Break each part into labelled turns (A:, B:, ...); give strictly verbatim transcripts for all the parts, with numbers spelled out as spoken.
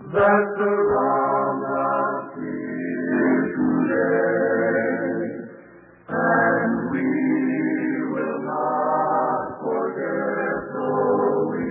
A: that surround us here today, and we will not forget though we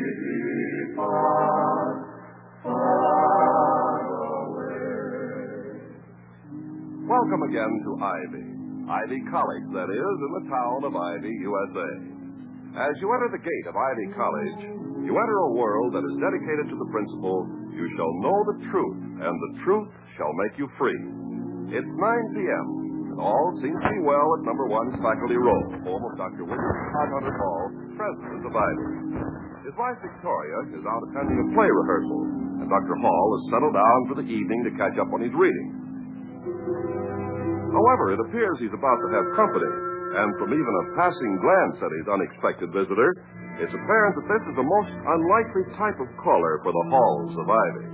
A: depart far away.
B: Welcome again to Ivy. Ivy College, that is, in the town of Ivy, U S A. As you enter the gate of Ivy College, you enter a world that is dedicated to the principle, you shall know the truth, and the truth shall make you free. It's nine p.m., and all seems to be well at number one Faculty Row, home of Doctor William Hunter Hall, president of Ivy. His wife, Victoria, is out attending a play rehearsal, and Doctor Hall has settled down for the evening to catch up on his reading. However, it appears he's about to have company, and from even a passing glance at his unexpected visitor, it's apparent that this is a most unlikely type of caller for the halls of Ivy.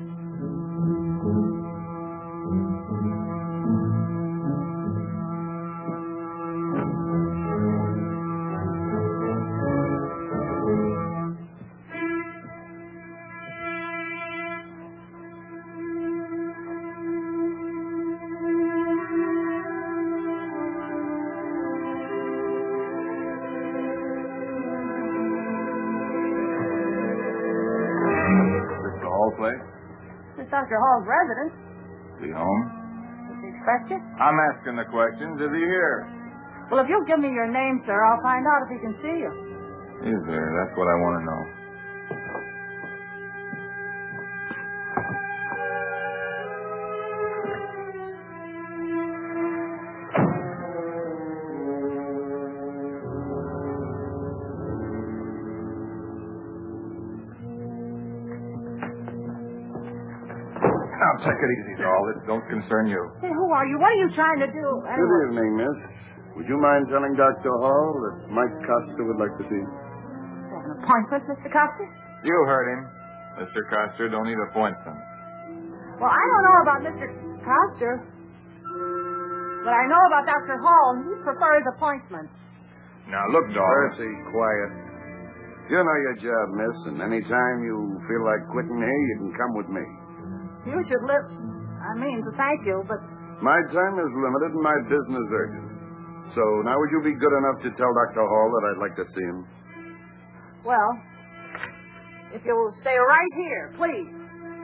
C: This is Doctor Hall's residence.
D: Is he home?
C: Does he expect you?
D: I'm asking the questions. Is he here?
C: Well, if you'll give me your name, sir, I'll find out if he can see you.
D: Is there? That's what I want to know. Now, take it easy, doll. It don't concern you.
C: Hey, who are you? What are you trying to do?
E: Good evening, miss. Would you mind telling Doctor Hall that Mike Costa would like to see him?
C: You have an appointment, Mister Costa?
D: You heard him. Mister Coster don't need appointments.
C: Well, I don't know about Mister Costa, but I know about Doctor Hall, and he prefers appointments.
D: Now, look, doll.
E: Percy, quiet. You know your job, miss, and any time you feel like quitting here, you can come with me.
C: You should live. I mean, to thank you, but...
E: My time is limited and my business urgent. So now would you be good enough to tell Doctor Hall that I'd like to see him?
C: Well, if you'll stay right here, please.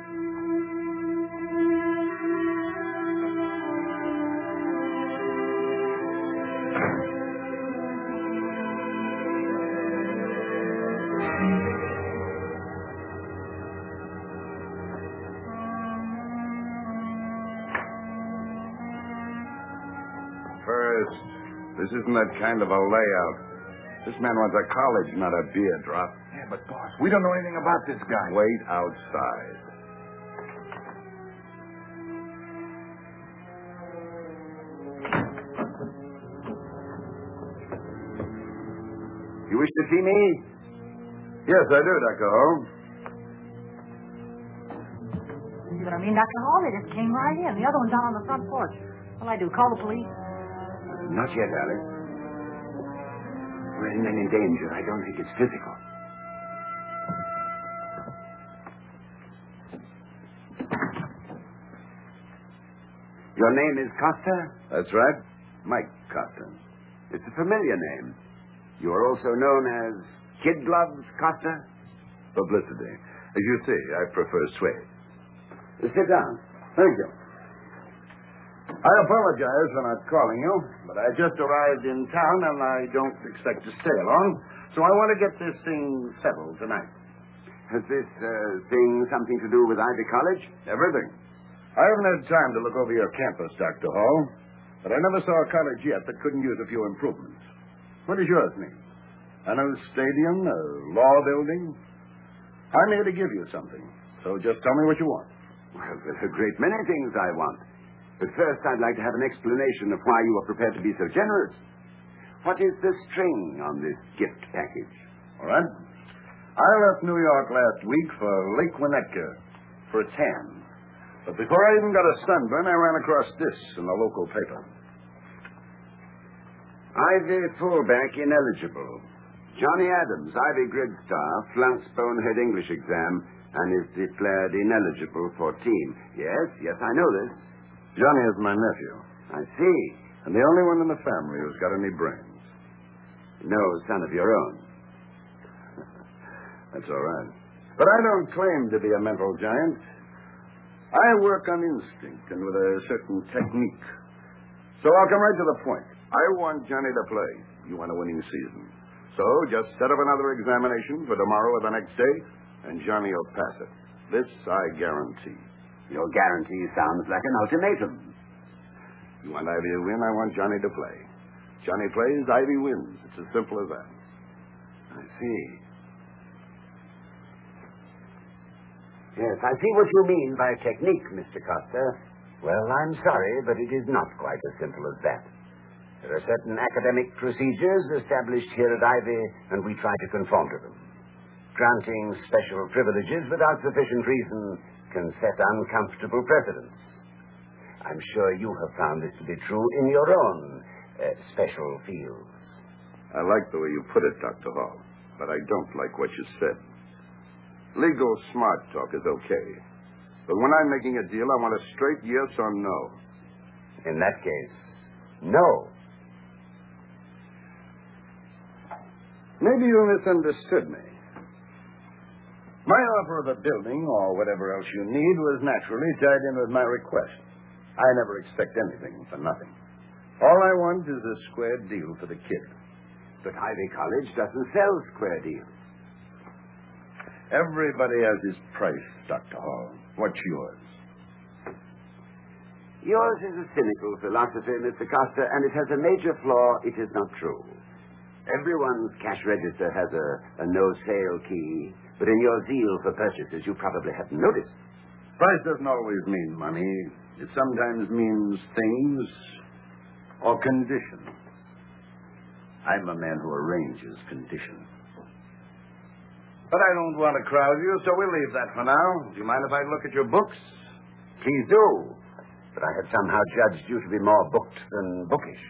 E: First, this isn't that kind of a layout. This man wants a college, not a beer drop.
D: Yeah, but, boss, we don't know anything about this guy.
E: Wait outside. You wish to see me? Yes, I do, Doctor Hall.
C: You know what I mean, Doctor Hall? They just came right in. The other one's down on the front porch. What'll I do, call the police?
E: Not yet, Alice. We're in any danger. I don't think it's physical. Your name is Costa? That's right. Mike Costa. It's a familiar name. You are also known as Kid Gloves Costa? Publicity. As you see, I prefer suede. Sit down. Thank you. I apologize for not calling you, but I just arrived in town and I don't expect to stay long, so I want to get this thing settled tonight. Has this uh, thing something to do with Ivy College? Everything. I haven't had time to look over your campus, Doctor Hall, but I never saw a college yet that couldn't use a few improvements. What does yours need? A new stadium? A law building? I'm here to give you something, so just tell me what you want. Well, there's a great many things I want. But first, I'd like to have an explanation of why you are prepared to be so generous. What is the string on this gift package? All right. I left New York last week for Lake Winnetka for a tan. But before I even got a sunburn, I ran across this in the local paper. Ivy fullback ineligible. Johnny Adams, Ivy grid star, flunks bonehead English exam, and is declared ineligible for team. Yes, yes, I know this.
D: Johnny is my nephew.
E: I see.
D: And the only one in the family who's got any brains.
E: No son of your own.
D: That's all right. But I don't claim to be a mental giant. I work on instinct and with a certain technique. So I'll come right to the point. I want Johnny to play. You want a winning season. So just set up another examination for tomorrow or the next day, and Johnny will pass it. This I guarantee.
E: Your guarantee sounds like an ultimatum.
D: You want Ivy to win, I want Johnny to play. Johnny plays, Ivy wins. It's as simple as that.
E: I see. Yes, I see what you mean by technique, Mister Costa. Well, I'm sorry, but it is not quite as simple as that. There are certain academic procedures established here at Ivy, and we try to conform to them. Granting special privileges without sufficient reason can set uncomfortable precedents. I'm sure you have found this to be true in your own uh, special fields.
D: I like the way you put it, Doctor Hall, but I don't like what you said. Legal smart talk is okay. But when I'm making a deal, I want a straight yes or no.
E: In that case, no.
D: Maybe you misunderstood me. My offer of a building or whatever else you need was naturally tied in with my request. I never expect anything for nothing. All I want is a square deal for the kid.
E: But Ivy College doesn't sell square deals.
D: Everybody has his price, Doctor Hall. What's yours?
E: Yours is a cynical philosophy, Mister Costa, and it has a major flaw. It is not true. Everyone's cash register has a, a no-sale key, but in your zeal for purchases, you probably haven't noticed.
D: Price doesn't always mean money. It sometimes means things or conditions. I'm a man who arranges conditions. But I don't want to crowd you, so we'll leave that for now. Do you mind if I look at your books?
E: Please do. But I have somehow judged you to be more booked than bookish.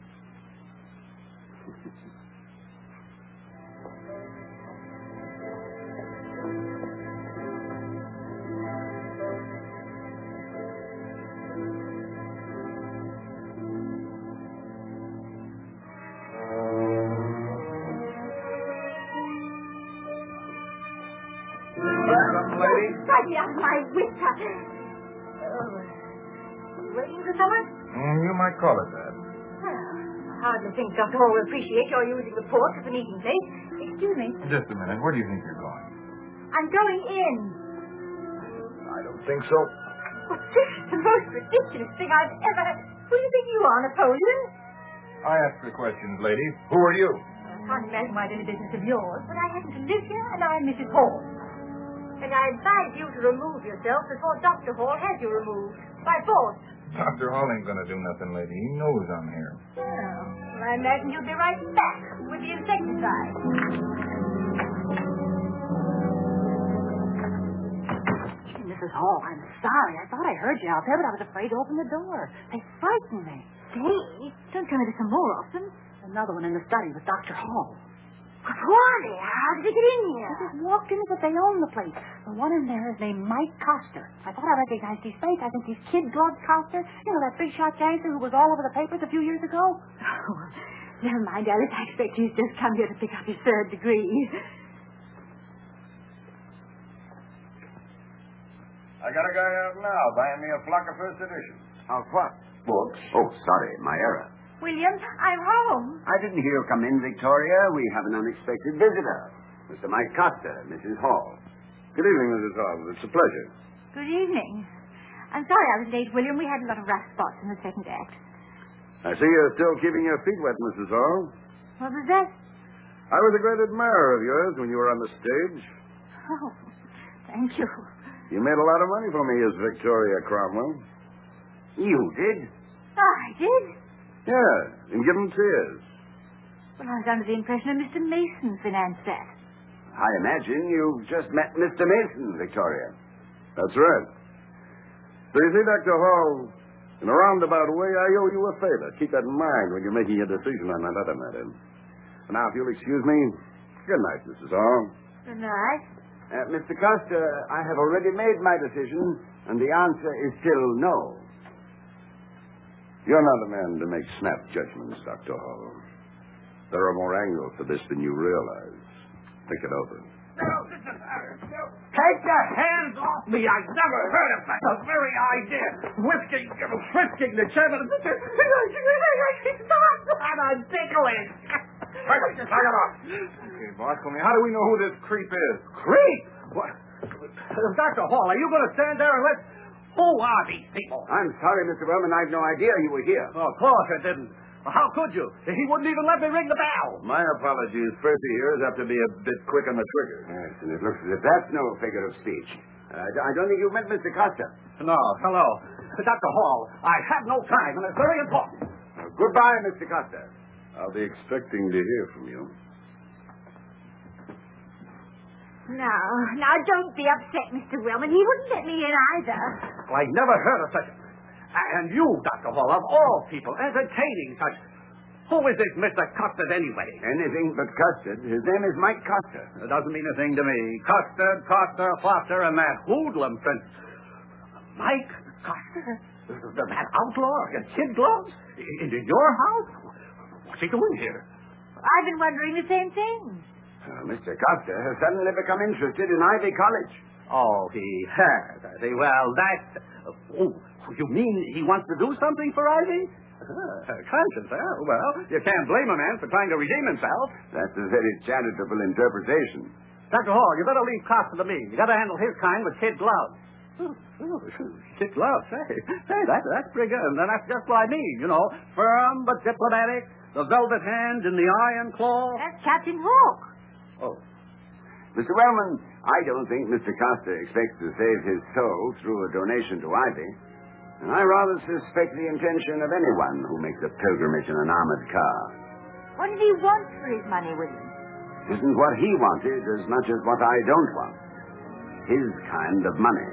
C: My wits are... Oh. Waiting for someone?
D: Mm, you might call it that.
C: Well, I hardly think Doctor Hall will appreciate your using the porch as a meeting place. Excuse me.
D: Just a minute. Where do you think you're going?
C: I'm going in.
D: I don't think so.
C: Well, this is the most ridiculous thing I've ever had. Who do you think you are, Napoleon?
D: I asked the questions, lady. Who are you?
C: I can't imagine why it's any business of yours, but I happen to live here, and I'm Missus Hall. And I advise you to remove yourself before Doctor Hall has you removed. By force.
D: Doctor Hall ain't going to do nothing, lady. He knows I'm here.
C: Oh, well, I imagine you'll be right back with the insecticide. Gee, Missus Hall, I'm sorry. I thought I heard you out there, but I was afraid to open the door. They frightened me. They? Don't tell me there's some more of them. Another one in the study with Doctor Hall. Wally, how did he get in here? They just walked in as if they own the place. The one in there is named Mike Coster. I thought I recognized his face. I think he's Kid Gloves Coster. You know, that big shot gangster who was all over the papers a few years ago? Oh, never mind, Alice. I expect he's just come here to pick up his third degree.
D: I got a guy out now buying me a flock of first edition.
E: Of what? Books? Oh, sorry, my error.
C: William, I'm home.
E: I didn't hear you come in, Victoria. We have an unexpected visitor. Mister Mike Costa, Missus Hall.
D: Good evening, Missus Hall. It's a pleasure.
C: Good evening. I'm sorry I was late, William. We had a lot of rough spots in the second act.
D: I see you're still keeping your feet wet, Missus Hall.
C: What was that?
D: I was a great admirer of yours when you were on the stage.
C: Oh, thank you.
D: You made a lot of money for me as Victoria Cromwell.
E: You did?
C: I did?
D: Yeah, in Gibbon Tears.
C: Well, I was under the impression that Mister Mason financed that.
E: I imagine you've just met Mister Mason, Victoria.
D: That's right. So you see, Doctor Hall, in a roundabout way, I owe you a favor. Keep that in mind when you're making a decision on that other matter. Now, if you'll excuse me, good night, Missus Hall.
C: Good night.
E: Uh, Mister Costa, I have already made my decision, and the answer is still no.
D: You're not a man to make snap judgments, Doctor Hall. There are more angles to this than you realize. Think it over.
A: No, listen, no. Take your hands off me. I've never heard of that. The very idea. Whisking, frisking the chairman. And I'm tickling. Take it off.
B: Okay, Bartholomew, how do we know who this creep is?
A: Creep? What? Doctor Hall, are you going to stand there and let... Who are these people?
E: I'm sorry, Mister Wellman. I've no idea you were here.
A: Oh, of course I didn't. Well, how could you? He wouldn't even let me ring the bell.
D: My apologies. Percy here has to be a bit quick on the trigger.
E: Yes, and it looks as if that's no figure of speech. Uh, I don't think you met Mister Costa.
A: No, hello. Doctor Hall, I have no time, and it's very important.
E: Uh, goodbye, Mister Costa.
D: I'll be expecting to hear from you.
F: No, now don't be upset, Mister Wellman. He wouldn't let me in either.
A: Well, I never heard of such... And you, Doctor Hall, of all people, entertaining such... Who is this Mister Custard, anyway?
E: Anything but Custard. His name is Mike Costa.
A: It doesn't mean a thing to me. Custard, Costa, Foster, and that hoodlum prince. Mike Costa? That outlaw in kid gloves? In your house? What's he doing here?
F: I've been wondering the same thing.
E: Uh, Mister Costa has suddenly become interested in Ivy College.
A: Oh, he has, has he? Well, that's... Oh, you mean he wants to do something for Ivy? Uh, conscience, huh? Well, you can't blame a man for trying to redeem himself.
E: That's a very charitable interpretation.
A: Doctor Hall, you better leave Costa to me. You got to handle his kind with kid gloves. Oh, oh, kid gloves, hey. Hey, that, that's pretty good. And that's just what I mean, you know. Firm but diplomatic, the velvet hand and the iron claw.
F: That's Captain Hook.
A: Oh.
E: Mister Wellman, I don't think Mister Costa expects to save his soul through a donation to Ivy. And I rather suspect the intention of anyone who makes a pilgrimage in an armored car.
F: What did he want for his money, William?
E: Isn't what he wanted as much as what I don't want. His kind of money.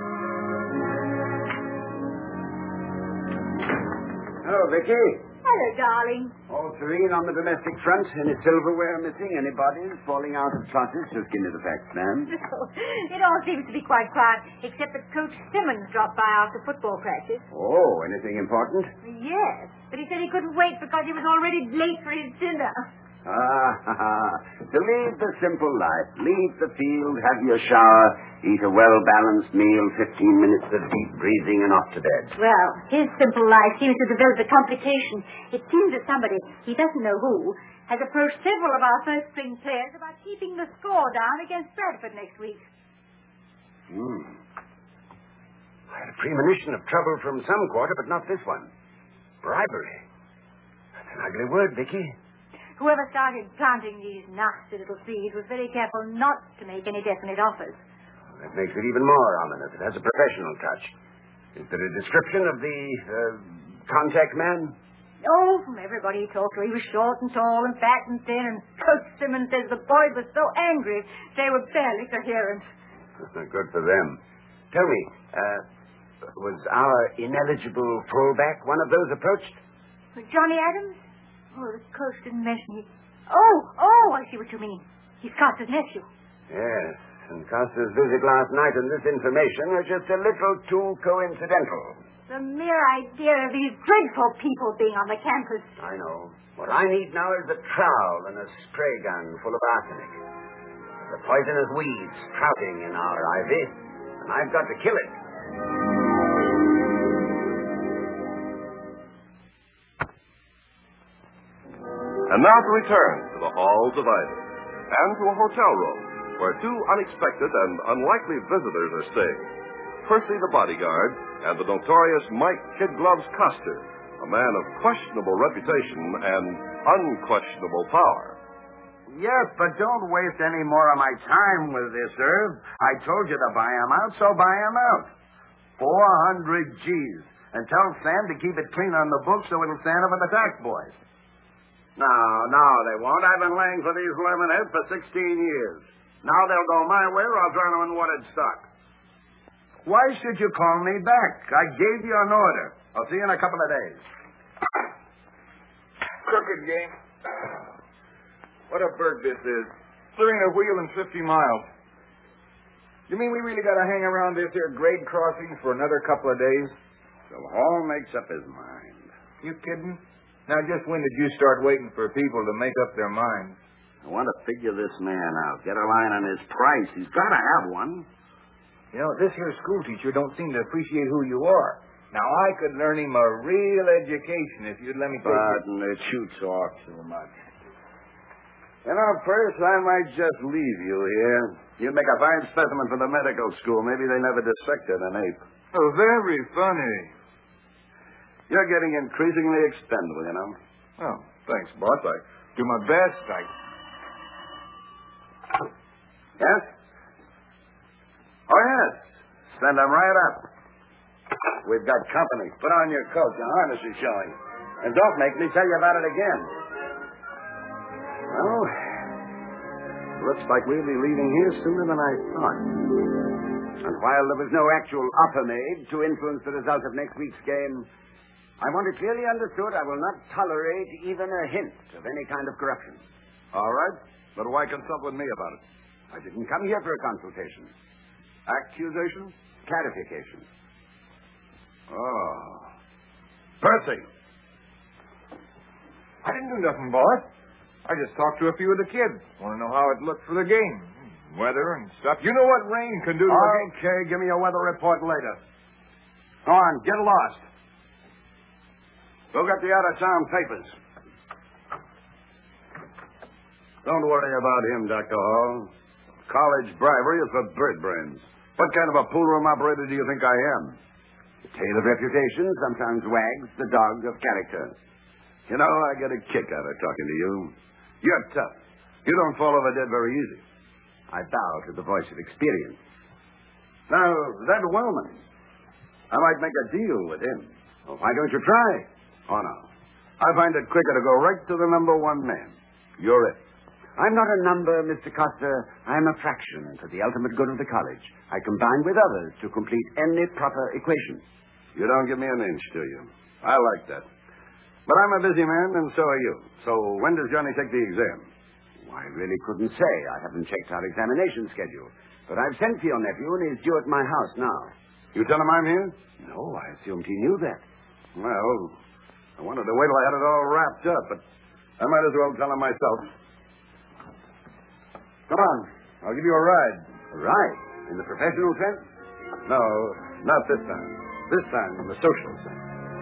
E: Hello, Vicky.
F: Hello, darling.
E: All serene on the domestic front. Any silverware missing? Any bodies falling out of closets? Just give me the facts, ma'am.
F: It all seems to be quite quiet, except that Coach Simmons dropped by after football practice.
E: Oh, anything important?
F: Yes, but he said he couldn't wait because he was already late for his dinner.
E: Ah, ha, ha. To lead the simple life, leave the field, have your shower, eat a well-balanced meal, fifteen minutes of deep breathing, and off to bed.
F: Well, his simple life seems to develop a complication. It seems that somebody, he doesn't know who, has approached several of our first-string players about keeping the score down against Bradford next week.
E: Hmm. I had a premonition of trouble from some quarter, but not this one. Bribery. That's an ugly word, Vicky.
F: Whoever started planting these nasty little seeds was very careful not to make any definite offers.
E: That makes it even more ominous. It has a professional touch. Is there a description of the uh, contact man?
F: Oh, from everybody he talked to, he was short and tall and fat and thin, and Coach Simmons says the boys were so angry they were barely coherent.
E: Good for them. Tell me, uh, was our ineligible fullback one of those approached?
F: Johnny Adams? Oh, the coach didn't mention he... Oh, oh, I see what you mean. He's Costa's nephew.
E: Yes, and Costa's visit last night and this information are just a little too coincidental.
F: The mere idea of these dreadful people being on the campus.
E: I know. What I need now is a trowel and a spray gun full of arsenic. The poisonous weed sprouting in our ivy, and I've got to kill it.
B: And now to return to the halls of Ivy, and to a hotel room where two unexpected and unlikely visitors are staying. Percy the bodyguard and the notorious Mike Kid Gloves Costa, a man of questionable reputation and unquestionable power.
D: Yes, but don't waste any more of my time with this, Irv. I told you to buy 'em out, so buy 'em out. Four hundred G's. And tell Sam to keep it clean on the book so it'll stand up with the tax boys. No, no, they won't. I've been laying for these lemonheads for sixteen years. Now they'll go my way or I'll turn them in watered stock. Why should you call me back? I gave you an order. I'll see you in a couple of days.
G: Crooked game. What a burg this is. Clearing a wheel in fifty miles. You mean we really got to hang around this here grade crossing for another couple of days?
D: Till Hall makes up his mind.
G: You kidding? Now, just when did you start waiting for people to make up their minds?
D: I want to figure this man out. Get a line on his price. He's got to have one.
G: You know, this here school teacher don't seem to appreciate who you are. Now, I could learn him a real education if you'd let me take
D: But it shoots off too much. You know, first, I might just leave you here. You'd make a fine specimen for the medical school. Maybe they never dissected an ape.
G: Oh, very funny.
D: You're getting increasingly expendable, you know.
G: Oh, thanks, boss. I do my best. I...
D: Yes? Oh, yes. Send them right up. We've got company. Put on your coat. Your harness is showing. And don't make me tell you about it again. Well, looks like we'll be leaving here sooner than I thought.
E: And while there was no actual offer made to influence the result of next week's game, I want it clearly understood I will not tolerate even a hint of any kind of corruption.
B: All right, but why consult with me about it?
E: I didn't come here for a consultation.
B: Accusation?
E: Clarification.
B: Oh. Percy!
G: I didn't do nothing, boss. I just talked to a few of the kids. Want to know how it looked for the game. Weather and stuff. You know what rain can do to a game.
D: Okay, give me a weather report later. Go on, get lost. Go get the out-of-town papers. Don't worry about him, Doctor Hall. College bribery is for bird brains. What kind of a pool room operator do you think I am?
E: The tail of reputation sometimes wags the dog of character.
D: You know, I get a kick out of talking to you. You're tough. You don't fall over dead very easy.
E: I bow to the voice of experience.
D: Now, that Wellman, I might make a deal with him.
E: Well, why don't you try?
D: Oh, no. I find it quicker to go right to the number one man. You're it.
E: I'm not a number, Mister Costa. I'm a fraction to the ultimate good of the college. I combine with others to complete any proper equation.
D: You don't give me an inch, do you? I like that. But I'm a busy man, and so are you. So when does Johnny take the exam?
E: Oh, I really couldn't say. I haven't checked our examination schedule. But I've sent for your nephew, and he's due at my house now.
D: You tell him I'm here?
E: No, I assumed he knew that.
D: Well, I wanted to wait till I had it all wrapped up, but I might as well tell him myself. Come on. I'll give you a ride.
E: A ride? In the professional sense?
D: No, not this time. This time in the social sense.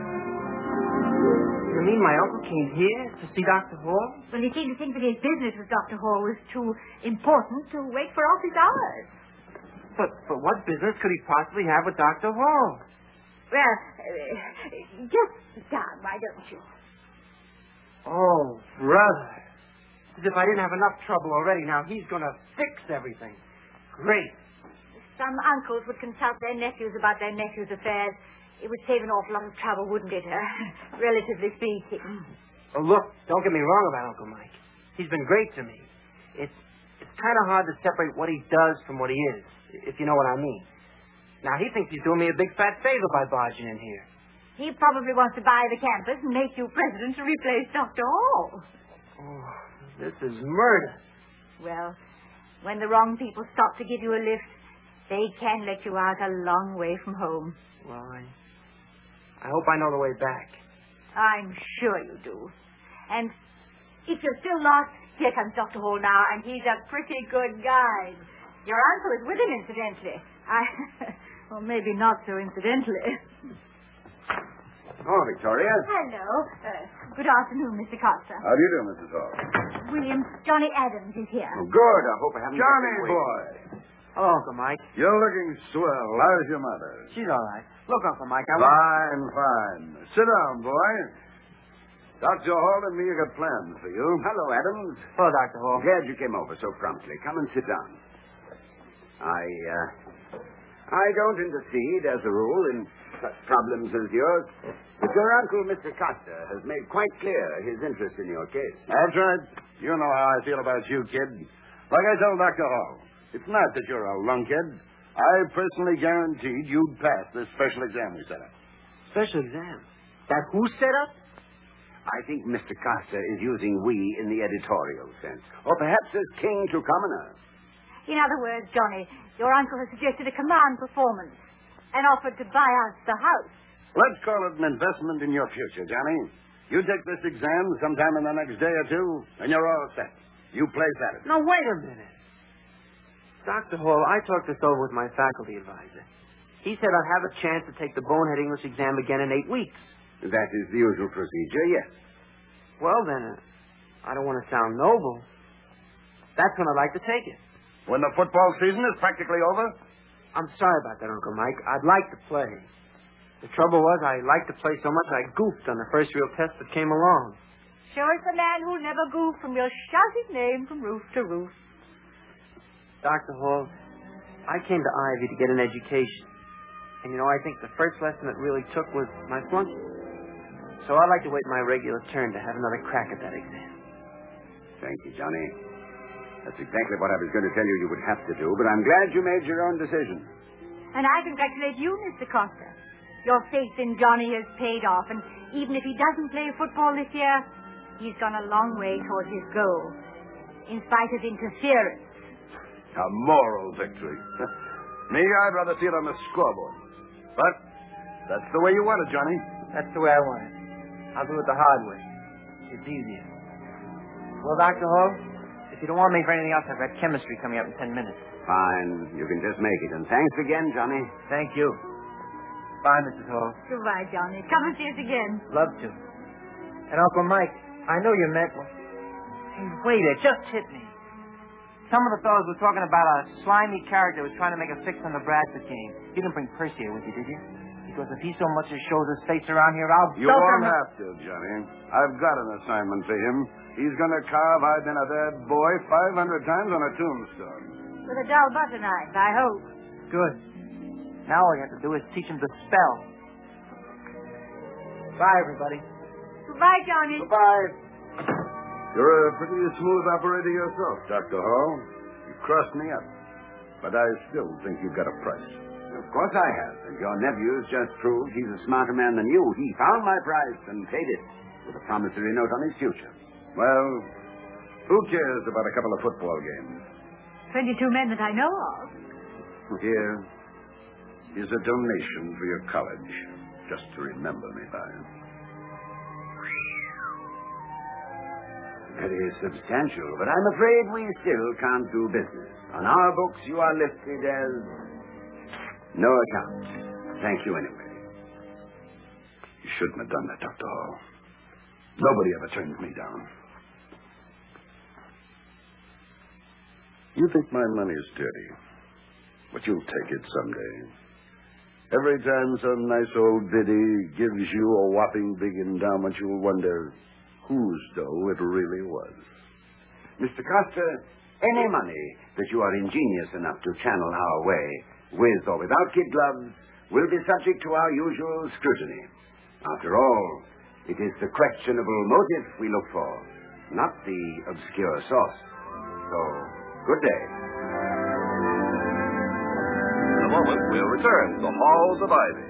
H: You mean my uncle came here to see Doctor Hall?
F: Well, he seemed to think that his business with Doctor Hall was too important to wait for office hours.
H: But, but what business could he possibly have with Doctor Hall?
F: Well, uh, just sit down, why don't you?
H: Oh, brother. As if I didn't have enough trouble already. Now he's going to fix everything. Great.
F: Some uncles would consult their nephews about their nephews' affairs. It would save an awful lot of trouble, wouldn't it? Uh, relatively speaking.
H: Oh, look, don't get me wrong about Uncle Mike. He's been great to me. It's it's kind of hard to separate what he does from what he is, if you know what I mean. Now, he thinks he's doing me a big fat favor by barging in here.
F: He probably wants to buy the campus and make you president to replace Doctor Hall.
H: Oh, this is murder.
F: Well, when the wrong people stop to give you a lift, they can let you out a long way from home.
H: Well, I... I hope I know the way back.
F: I'm sure you do. And if you're still lost, here comes Doctor Hall now, and he's a pretty good guide. Your uncle is with him, incidentally. I... well, maybe not so incidentally.
E: Oh, Victoria.
F: Hello. Uh, good afternoon, Mister Costa.
D: How do you do, Missus Hall?
F: William, Johnny Adams is here.
E: Oh, good. I hope I haven't...
D: Johnny, boy.
H: Hello, Uncle Mike.
D: You're looking swell. How's your mother?
H: She's all right. Look, Uncle Mike, I want...
D: Fine, fine. Sit down, boy. Doctor Hall and me have got plans for you.
E: Hello, Adams.
H: Hello, Doctor Hall.
E: Glad you came over so promptly. Come and sit down. I, uh... I don't intercede, as a rule, in such problems as yours. But your uncle, Mister Costa, has made quite clear his interest in your case.
D: That's right. You know how I feel about you, kid. Like I told Doctor Hall, it's not that you're a lunkhead. I personally guaranteed you'd pass this special exam we set up.
H: Special exam? That who set up?
E: I think Mister Costa is using we in the editorial sense. Or perhaps as king to commoner.
F: In other words, Johnny, your uncle has suggested a command performance and offered to buy us the house.
D: Let's call it an investment in your future, Johnny. You take this exam sometime in the next day or two, and you're all set. You place at it.
H: Now, wait a minute. Doctor Hall, I talked this over with my faculty advisor. He said I'd have a chance to take the bonehead English exam again in eight weeks.
E: That is the usual procedure, yes.
H: Well, then, uh, I don't want to sound noble. That's when I'd like to take it.
D: When the football season is practically over?
H: I'm sorry about that, Uncle Mike. I'd like to play. The trouble was I liked to play so much I goofed on the first real test that came along.
F: Sure it's the man who'll never goof from your shouting name from roof to roof.
H: Doctor Hall, I came to Ivy to get an education. And, you know, I think the first lesson it really took was my flunking. So I'd like to wait my regular turn to have another crack at that exam.
E: Thank you, Johnny. That's exactly what I was going to tell you you would have to do, but I'm glad you made your own decision.
F: And I congratulate you, Mister Costa. Your faith in Johnny has paid off, and even if he doesn't play football this year, he's gone a long way toward his goal, in spite of interference.
D: A moral victory. Me, I'd rather see it on the scoreboard. But that's the way you want it, Johnny.
H: That's the way I want it. I'll do it the hard way. It's easier. Well, Doctor Hall, if you don't want me for anything else, I've got chemistry coming up in ten minutes.
E: Fine. You can just make it. And thanks again, Johnny.
H: Thank you. Bye, Missus Hall.
F: Goodbye, Johnny. Come and see us again.
H: Love to. And Uncle Mike, I know you meant well. Hey, wait, it just hit me. Some of the fellows were talking about a slimy character who was trying to make a fix on the Bradford game. You didn't bring Percy here with you, did you? Because if he so much as shows his face around here, I'll...
D: You won't have to, Johnny. I've got an assignment for him. He's going to carve I've been a bad boy five hundred times on a tombstone.
F: With a dull butter knife, I hope.
H: Good. Now all you have to do is teach him to spell. Bye, everybody.
F: Goodbye, Johnny.
D: Goodbye. You're a pretty smooth operator yourself, Doctor Hall. You crossed me up. But I still think you've got a price.
E: Of course I have. And your nephew's just proved he's a smarter man than you. He found my price and paid it with a promissory note on his future.
D: Well, who cares about a couple of football games?
F: Twenty-two men that I know of.
D: Here is a donation for your college, just to remember me by.
E: Very substantial, but I'm afraid we still can't do business. On our books, you are listed as no account. Thank you anyway.
D: You shouldn't have done that, Doctor Hall. Nobody ever turns me down. You think my money's dirty, but you'll take it someday. Every time some nice old biddy gives you a whopping big endowment, you'll wonder whose dough it really was.
E: Mister Costa, any money that you are ingenious enough to channel our way, with or without kid gloves, will be subject to our usual scrutiny. After all, it is the questionable motive we look for, not the obscure source. So, good day.
B: In a moment, we'll return to Halls of Ivy.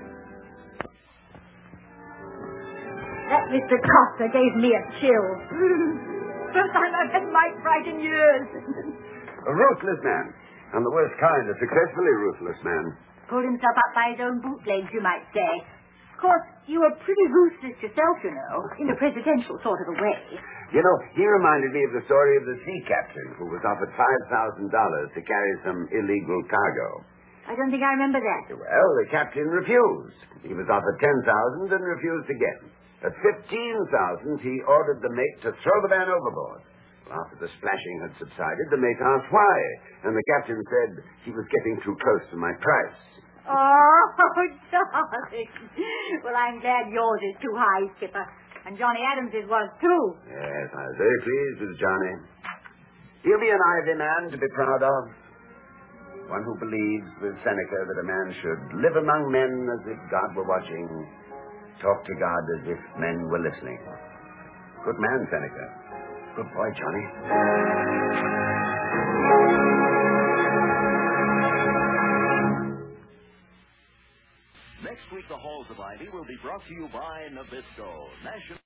F: That Mister Costa gave me a chill. First time I've had Mike Bright in years.
E: A ruthless man. And the worst kind, a successfully ruthless man.
F: Pulled himself up by his own bootlegs, you might say. Of course, you were pretty ruthless yourself, you know, in a presidential sort of a way.
E: You know, he reminded me of the story of the sea captain who was offered five thousand dollars to carry some illegal cargo.
F: I don't think I remember that.
E: Well, the captain refused. He was offered ten thousand dollars and refused again. At fifteen thousand dollars, he ordered the mate to throw the man overboard. Well, after the splashing had subsided, the mate asked why, and the captain said he was getting too close to my price.
F: Oh, darling. Well, I'm glad yours is too high, Skipper. And Johnny Adams's was, too.
E: Yes, I was very pleased with Johnny. He'll be an Ivy man to be proud of. One who believes with Seneca that a man should live among men as if God were watching, talk to God as if men were listening. Good man, Seneca. Good boy, Johnny.
I: Next week, the Halls of Ivy will be brought to you by Nabisco, National...